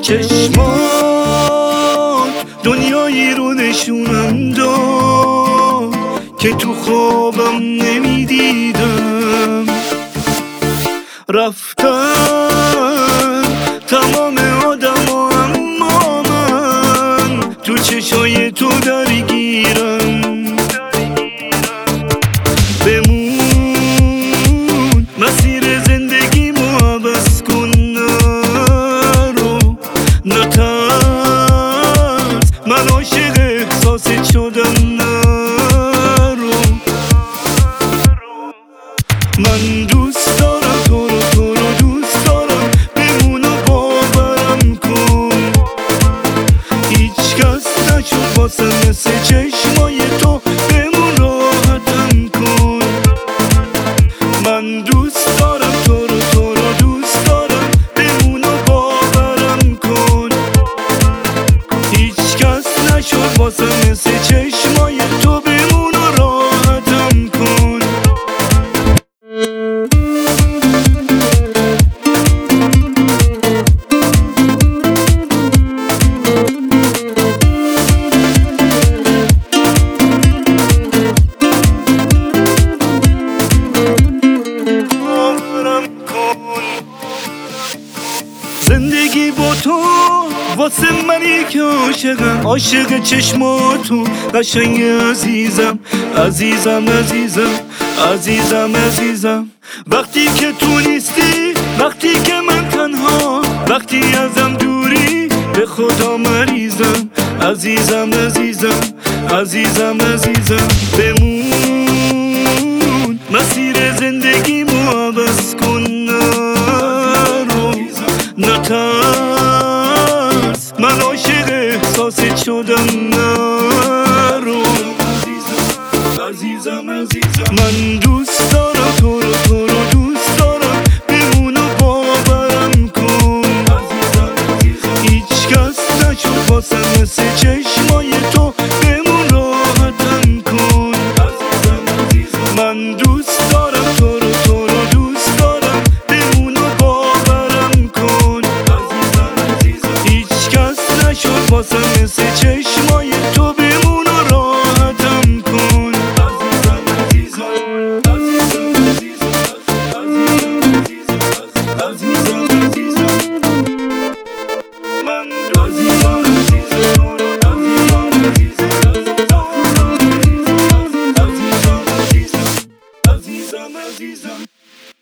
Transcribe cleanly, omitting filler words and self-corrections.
چشمات دنیایی رو نشونم داد که تو خوابم نمیدیدم. رفتن تمام آدما اما من تو چشای تو درگیرم. بمون مسیر زندگیمو عوض کن، نرو نترس من عاشق احساست شدم، نرو من دوست دارم تو رو دوست دارم، بمون و باورم کن. هیچ کس نشد واسه مثل چشمای تو، بمون راحتم کن. من دوست دارم تو رو دوست دارم، بمون و باورم کن. هیچ کس نشد واسه مثل چشمای تو، بمون و راحتم کن. زندگی با تو واسه منی که عاشقم، عاشق چشماتو قشنگ عزیزم، عزیزم عزیزم عزیزم عزیزم. وقتی که تو نیستی، وقتی که من تنها، وقتی ازم دوری به خدا مریضم، عزیزم عزیزم عزیزم عزیزم. بمون مسیر زندگیمو عوض کن، نرو نترس من عاشق احساست شدم، نرو عزیزم عزیزم. من دوست دارم تو رو دوست دارم، بمون و باورم کن. هیچ کس نشد واسه مثل چشمای تو، بمون راحتم کن. من دوست دارم تو رو دوست دارم، بمون و باورم کن. هیچ کس نشد واسه مثل چشمای تو، بمون و راحتم کن. عزیزم